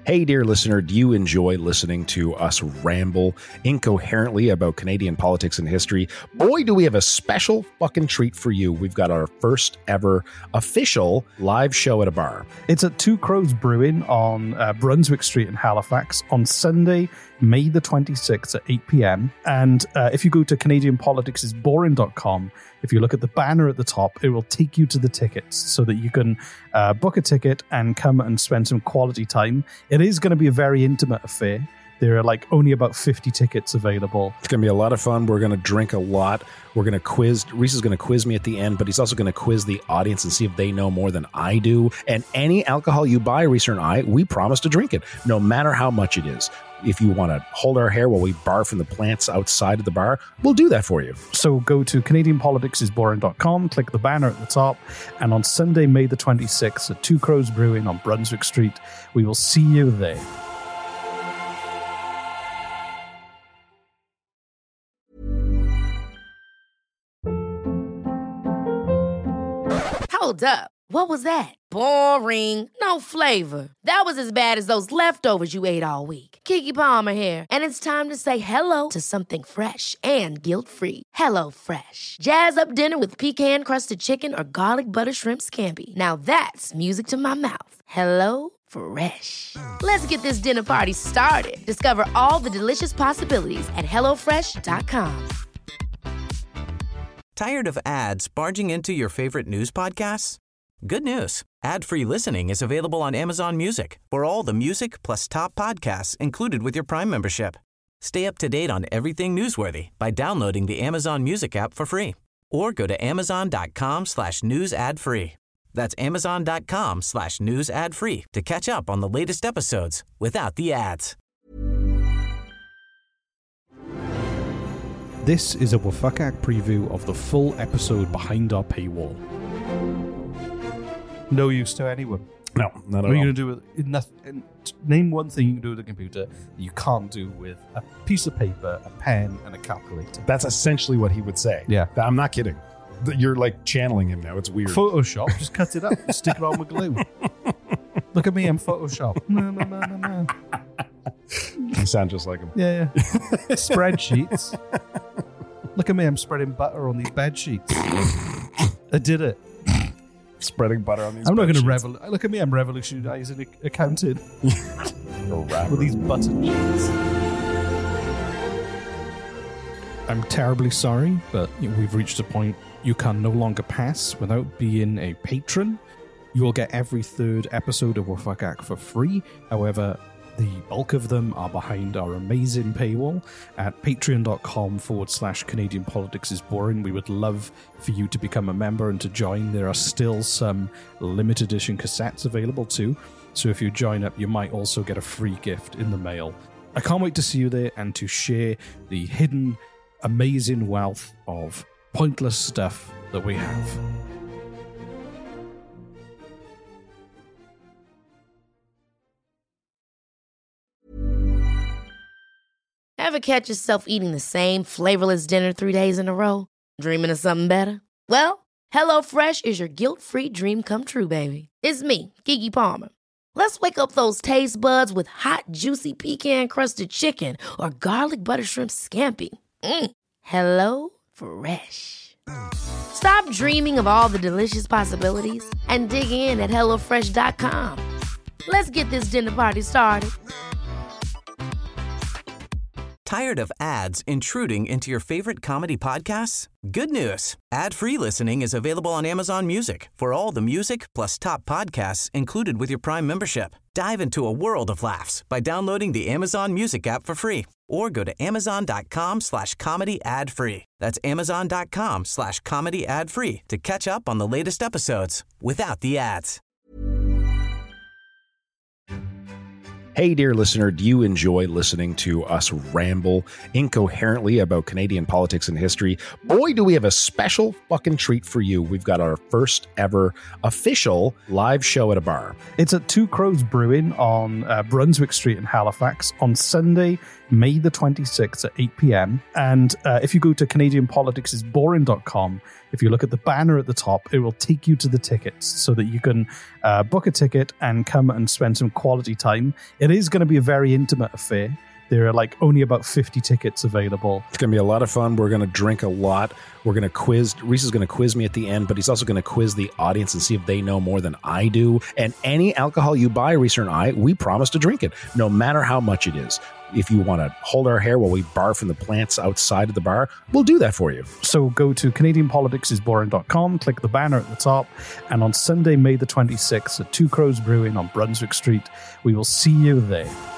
Hey, dear listener, do you enjoy listening to us ramble incoherently about Canadian politics and history? Boy, do we have a special fucking treat for you. We've got our first ever official live show at a bar. It's at Two Crows Brewing on Brunswick Street in Halifax on Sunday, May the 26th at 8 p.m. And if you go to CanadianPoliticsIsBoring.com, if you look at the banner at the top, it will take you to the tickets so that you can book a ticket and come and spend some quality time. It is going to be a very intimate affair. There are only about 50 tickets available. It's going to be a lot of fun. We're going to drink a lot. We're going to quiz. Reese is going to quiz me at the end, but he's also going to quiz the audience and see if they know more than I do. And any alcohol you buy, Reese and I, we promise to drink it, no matter how much it is. If you want to hold our hair while we barf from the plants outside of the bar, we'll do that for you. So go to CanadianPoliticsIsBoring.com, click the banner at the top, and on Sunday, May the 26th at Two Crows Brewing on Brunswick Street, we will see you there. Hold up. What was that? Boring. No flavor. That was as bad as those leftovers you ate all week. Keke Palmer here, and it's time to say hello to something fresh and guilt-free. Hello Fresh. Jazz up dinner with pecan-crusted chicken or garlic butter shrimp scampi. Now that's music to my mouth. Hello Fresh. Let's get this dinner party started. Discover all the delicious possibilities at HelloFresh.com. Tired of ads barging into your favorite news podcasts? Good news. Ad-free listening is available on Amazon Music for all the music plus top podcasts included with your Prime membership. Stay up to date on everything newsworthy by downloading the Amazon Music app for free or go to amazon.com/news ad free. That's amazon.com/news ad free to catch up on the latest episodes without the ads. This is a Wafakak preview of the full episode behind our paywall. No use to anyone. No, not at all. What are you going to do with nothing? Name one thing you can do with a computer that you can't do with a piece of paper, a pen, and a calculator. That's essentially what he would say. Yeah. I'm not kidding. You're channeling him now. It's weird. Photoshop, just cut it up and stick it on with glue. Look at me, I'm Photoshop. No. You sound just like him. Yeah. Spreadsheets. Look at me, I'm spreading butter on these bed sheets. I did it. Spreading butter on these I'm not bed going sheets. to look at me, I'm revolutionizing accounting. With these butter sheets. I'm terribly sorry, but we've reached a point you can no longer pass without being a patron. You will get every third episode of Wafakak for free. However, the bulk of them are behind our amazing paywall at patreon.com/Canadian Politics is Boring. We would love for you to become a member and to join. There are still some limited edition cassettes available too. So if you join up, you might also get a free gift in the mail. I can't wait to see you there and to share the hidden, amazing wealth of pointless stuff that we have. Ever catch yourself eating the same flavorless dinner 3 days in a row? Dreaming of something better? Well, HelloFresh is your guilt-free dream come true, baby. It's me, Keke Palmer. Let's wake up those taste buds with hot, juicy pecan-crusted chicken or garlic butter shrimp scampi. Hello Fresh. Stop dreaming of all the delicious possibilities and dig in at HelloFresh.com. Let's get this dinner party started. Tired of ads intruding into your favorite comedy podcasts? Good news. Ad-free listening is available on Amazon Music for all the music plus top podcasts included with your Prime membership. Dive into a world of laughs by downloading the Amazon Music app for free or go to amazon.com/comedy ad free. That's amazon.com/comedy ad free to catch up on the latest episodes without the ads. Hey, dear listener, do you enjoy listening to us ramble incoherently about Canadian politics and history? Boy, do we have a special fucking treat for you. We've got our first ever official live show at a bar. It's at Two Crows Brewing on Brunswick Street in Halifax on Sunday, May the 26th at 8 p.m. And if you go to CanadianPoliticsIsBoring.com, If you look at the banner at the top, it will take you to the tickets so that you can book a ticket and come and spend some quality time. It is going to be a very intimate affair. There are like only about 50 tickets available. It's going to be a lot of fun. We're going to drink a lot. We're going to quiz. Reese is going to quiz me at the end, but he's also going to quiz the audience and see if they know more than I do. And any alcohol you buy, Reese and I, we promise to drink it, no matter how much it is. If you want to hold our hair while we barf from the plants outside of the bar, we'll do that for you. So go to CanadianPoliticsIsBoring.com, click the banner at the top, and on Sunday, May the 26th at Two Crows Brewing on Brunswick Street, we will see you there.